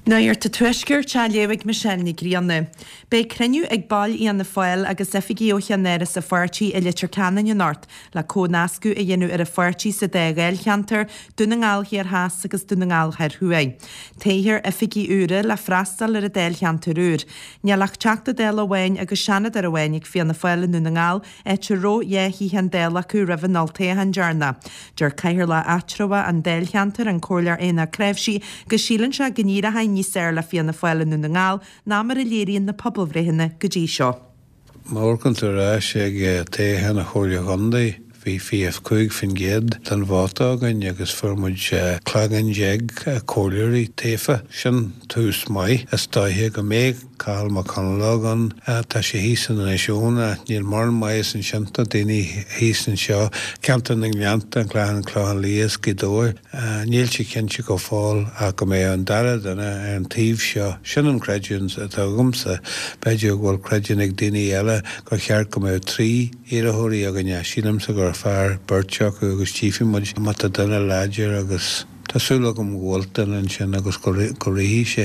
Nair ta tuisgur te léigh Michelnig Rianne. Bei creniu ag ball í an na fáil agus efigi ó cheannéire sa fuirtí i litir canan in Nort le cónascu a dhéanú ar a fuirtí sa dégail cheantar dunangáil hiar haas agus dunangáil hair huaig. Téhir efigi úre le frastal ar a déil cheantar úr. Nealach teachta déil a bhain agus seanad ar a bhain ag fianna fáil in dunangáil te ró hí han déil acu rahanál téhan jarna. Dur caihir le atrowa an déil cheantar an cólar éna crefsí gus sílan se gníra hain ní sér le fianna fáile nú na ngáil ná mar a léiríonn na pobalbhréithinne go dtí seo. Mórcantar ráis ag téhanna chóirle gandaí hí fiamh chuig fin géad den bhátágan agus formúid chlagan jeag cóileirí téfa sin tús mai is daithe go méid cáil má canlagan tá sé hísan naisiúna níl mar mai san sianta daoine hísan seo ceantan ag leanta an chláhan lías go dóir níl si cinnte go fáil a go mé an darad an tíomh seo sin an creidúns atá gumsa beidir bhfuil creidún ag daoine eile go cheart go mé trí iarthóirí agan sílamsa gur fear birteach agus tífi muid mata duna láidir agus tásúla go mhiltain an sin agus go rihí sé.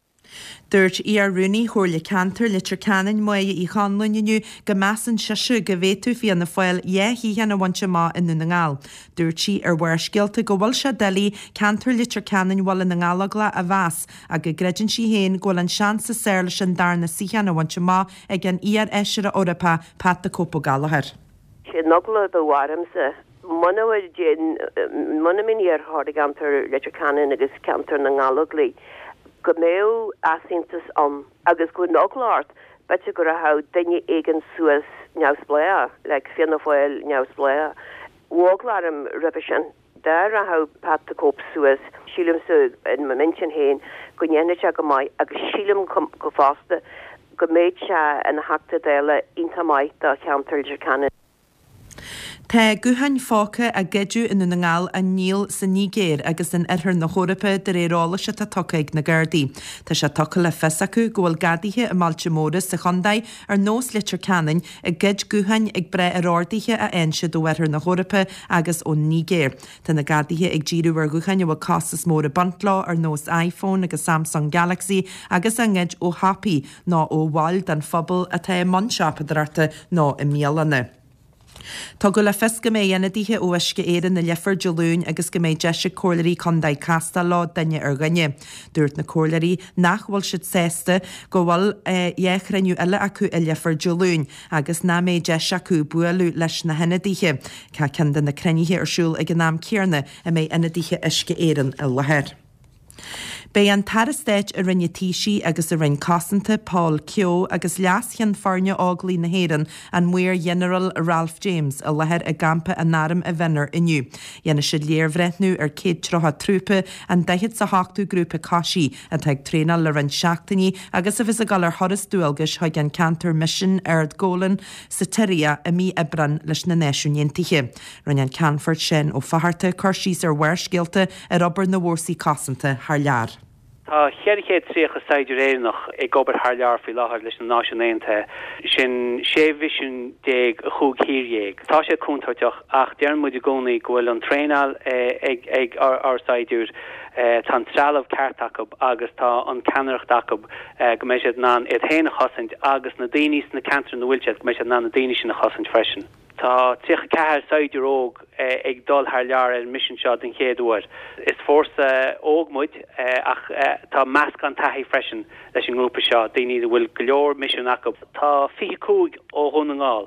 Dúirt Rooney chóirle cantar litir canan muoie í chaanlunniu go measan seisiú go bhéú fi na fáil hí heanna bhaintse má in na ngáil. Dúirt si ar bhhair scialta go bhfuil se delí cantar litir canan bhil na ngálagla a bheas a go greidann si héin ghfuil an sean sa séir leis an darna si heanna bhaintse má ag an eisiir a Orpa pat a cópa galahar. Sé nogla do warimsa Monaid jin monaminir hardigantar litir canan agus cantar na ngálagla. Go méo asintas agus go noglaart, bet go a ha dinne egen suas neusblea, like fianna foil neusblea. Woglarm revision, there a ha pat the cope suas, shilum so in my mention hain, go nyennecha go mai, agus shilum go faste, go mecha and hakta dela inta mai da counter canon. Tá guhain fáca a geidirú in na ngáil a níl sa nígéir agus in na Chorpa de rérála se tá tocaig na Gardaí. Tá se toca le fes acu ghfuil gadaithe a Maltimóras sa chundaid ar nós litir canan a geid guhain ag bre arádaithe a einse do na Chorpa agus ó nígéir. Tá na gadaithe ag ddíú ar guhain bhfuil casas móra bantlá ar nós iPhone agus Samsung Galaxy agus an geid ó Happy ná ó bháil den phobal a tá manseapa darta ná i míalana. Tá go le fes go mé dhéanadíthe uisce éan na lefar dealún agus go méid deise cóileirí condaid casta lá daine ar ganne. Dúirt na cóileirí nach bhfuil siad sésta go bhfuil dhéchreiniú eile acu i lefar dealún agus ná méid deise acu bualú leis na henadíthe. Ca cean na crennithe arsúil ag an nám cearna a méid enadíthe isce éan i lehéir. Bei an tarastéid a rinne tíisi agus a rinn cosanta Paul Keogh agus leaschan farne áglaí na héan an muir General Ralph James a lehead a gampa a náram a venner inniu. Dhéanana siad léirhreithnú ar céad trotha trúpa an deithid sa háchtú grúpa cáisí a teag trénal le rinn seachtaní agus a bhís a gal ar thoras dúalgas haig an cantar mission Ard Golan sa Tiria a mí ebran leis na néisiúntiche. Rinn an Canford sin ó faharta chuirsís ar bhhair ar obair na bhórsaí cosanta thar lear. Tá cheirichéad tríocha saidir éireannach ag obair thar lear faoi láthair leis na náisiúnéanta sin séhhisin déag a chúg híriéig. Tá sé cúntarteach ach dearan muid gcónaí go bhfuil an tréinál ag ar saidiúr tá an trealamh ceartachab agus tá an ceannach dachab go méid siad ná iad héna chosaint agus na daoine na cantar na bhfuiltead go méid siad ná na daoine sin na chosaint freisin. Tá tíocha cethir saidir óg ag dul thar lear ar mission seo den chéadúir. Is fórsa ógmuid ach tá measc an taithí freisin leis an grúpa seo daoine bhfuil go leor mission acu. Tá 25 ó thunangáil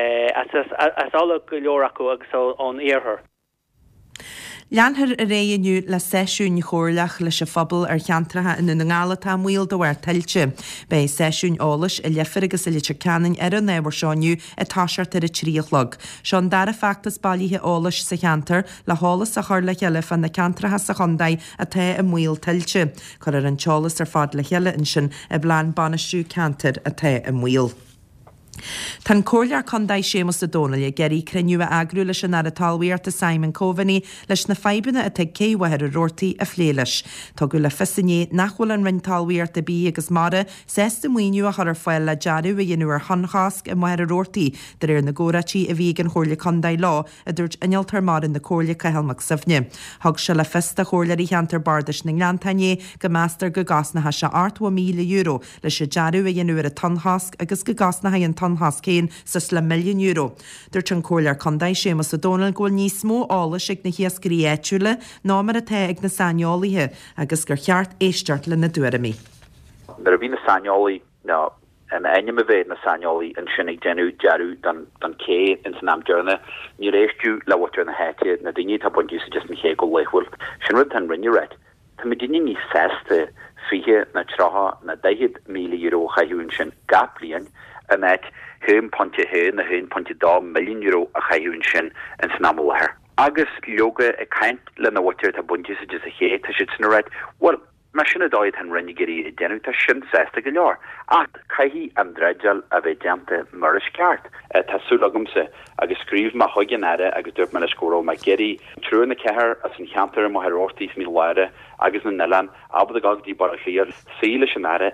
as alla go leor acu agus ón éarthar. Leanthar a réaniu le séisiún chóirlach leis a phobal ar cheantratha in na ngála tá muil do bhhair tailte. Bei séisiún álas i lefar agus i litir canan ar an éhar seániu a táseart ar a tríochlog. Seán dar a factas bailíthe álas sa cheantar le hálas a chuir le cheile fan na ceantratha sa chundaid a ta a muil tailte. Chur ar an teolalas ar fad le cheile in sin a bláin banistú ceantar a ta a muil. Tan cóirlear condaid Séamus O'Donnell geirí creniu agrú leis an ar a talhaíarta Simon Coveney leis na feibanna a teag céhhair a rortaí a phléileis. Tá go le fisané nachhfuil an rin talhaíarta bí agus mara 6 muoinú a chur foiil le dearú a dhéanúar honchasc a mhair a rortaí dar ar na góratí a bhí an chóirle condaid lá a dúirt innealtar mar in na cóirle cahelmach safne. Thug se le fista chóirleir í cheantar bardas na Glantainné go meastar go gasnatha se €8,000,000 leis a dearú a dhéanúar a tonhasc agus go gasnatha an tonhasc céin sa €1,000,000. Dúirt an cóirlear condaid Séamus O'Donnell ghfuil níos mó álas ag na hiascarí éitiúla ná mar a té ag na sainiolaithe agus gur cheart éisteart le na dúramí. Mar a bhí na sainiolaí ná aine a bheith na sainiolaí an sinnig genú dearú dan cé in san amdearna ní réistú le watar na héite na daoine tá buintí sa just na ché go leithhfuil sin rud an rinne réid. Tá mi daoine ní 6 fiche na trotha na €10,000,000 chaithún sin gap bliain a met €1.2 na €1.2 a chaithún sin in san amolair. Agus leoga a caint le na watir tá buintí sa just a ché tá siad san réid. Well, mar sinna dáid an rinne geí i déanú tá sin 6 go leor. Ach, caihí an dreidal a bheith deanta mar is ceart. Tásúlagamsa agus scríomh má thuigean aire agus dúirt me le scóró má geirí trú na cethir as an cheantar má ortaí mí leire agus na Nillan abad a gagdí bar a chéir síle sin aire.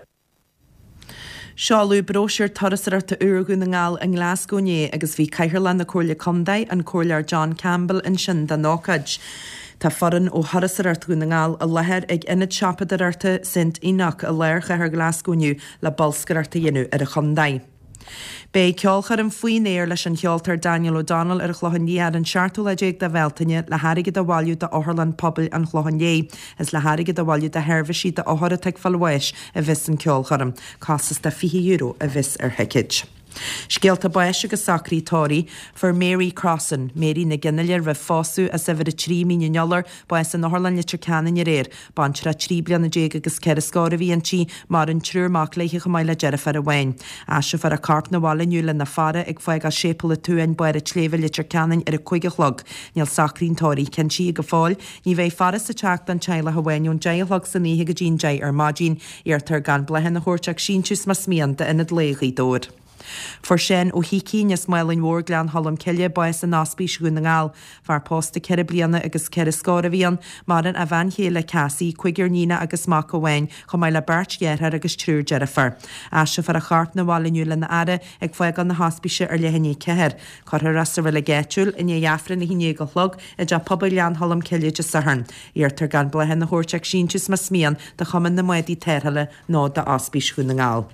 Seáú broisiir tarasarta uirgún na ngáil an Glasgow agus bhí caithearlan na cóirle condaid an cóirlear John Campbell in sin den nócaid. Tá foran ó harasarart gún na ngáil a leheir ag inad seapadararta St Enoch a léir chethir Glasgowniu le balscararta dhéanú ar a condaid. Bé ceolchar an faoin éir leis an cheoltar Daniel O'Donnell ar a chlohanníad an seaartú le déag de bheltaine le hairige de bhhailú de Áthirlan pobail an chlohanné is le hairige de bhhailú de herbhaisí de áthara teag fallhais a bhís an ceolcharam, costas de €20 a bhís ar heiceid. Scialta báis agus sacrítóirí for Mary Crossan, Mary na Ginnelir bheith fású a sefir a 3 míneolar báis an Áthirlan litir canan ar éir, bantra 3 bliana déag agus ceir scóra bhí antí mar an trúrmach leiche go maiile dearafar a bhain. Asio far a carp na bhálainniu le na fara ag foiag a sépal a túin buir a tléfa litir canan ar a chuige chlog, níl sacrítóirí cen si go fáil, ní bheith faras a teach den teile a bhainún deilthg san níhe go dín dé ar mádín ar tar gan blehan na hórteach síntús mas mianta inad légaí dóir. For sin ó hicí nes mailin mhór glean hallam ciile báis an náspís gún na ngáil, far pósta ceir bliana agus ceir scóra bhíon mar an a bhain chéile casí chuigur nína agus mac bhhain chu mai le bert dhéarthar agus trúr dearafar. Asio far a charp na bhálainniu le na aire ag foiag an na háspíise ar lehanní ceir, chuir rasa bhfuil le géitiúil in éheafran na híné go chlog i d pobail lean hallam ciile de saharn, íartar gan blehan na hórteach síntús mas mian de chuman na muidí teirthaile nó de áspís gún na ngáil.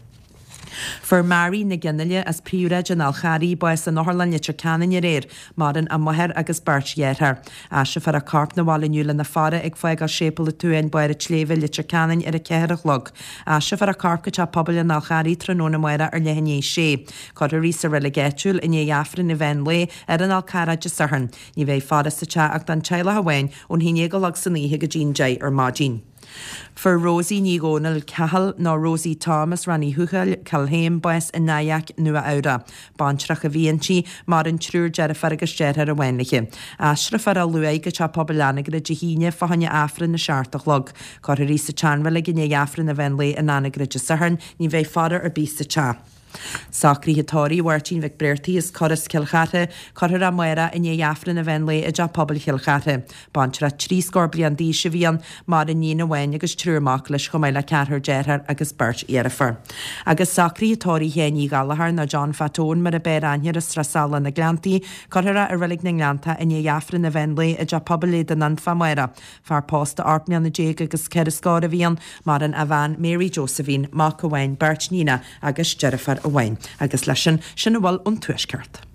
For Mary na Ginneile as príúreid an Alcharí báis an Áthirlan litir canan ar éir mar an amhair agus bert dhéarthar. Asio far a carp na bhálainniu le na fara ag foiag a sépal a túin buir a tléfa litir canan ar a ceir a chlog. Asio far a carp go te pobail an Alcharí tróna muire ar lehanné sé. Cod a rísa riile géitiúil in éheafran na bhain le ar an Alcara de saharn. Ní bheith faras sa te ach den teile a bhain ón híné go lag san níhe go dín dé ar mádín. For Rosie Nígónal Cahal ná Rosie Thomas ranní thuchail Calhéim báis in Naiac nua ára. Bantrach a bhíontí mar an trúr dearafar agus déarthar a bhainliche. Asra far a luaig go te pobailana go de híine fahanne afran na seaartachlog. Cor a rísa teanmhaile gine afran na bhain in anagrid de saharn ní bheith fadar ar bísa te. Sacríthetóirí bhairtín bheith breirtaí is choras cilchate, choir a muire in éheafran na bhain le i d pobail cilchate. Bantra 3 scór blian dí se bhíon mar in nína bhain agus trúrmach leis chomáile ceathar déarthar agus bert éarafar. Agus sacríthetóirí héní galahar na John Fatón mar a béir ainhear a strasala na Glantaí, choir a rilig na Glanta in éheafran na bhain le i d pobail le den anfa muire. Far pósta arpnean na déag agus ceir scóra bhíon mar an a bhain Mary Josephine, Mac Owain, Bert Nina agus Jennifer a bhain, agus leis sin bhfuil an tuaisceart.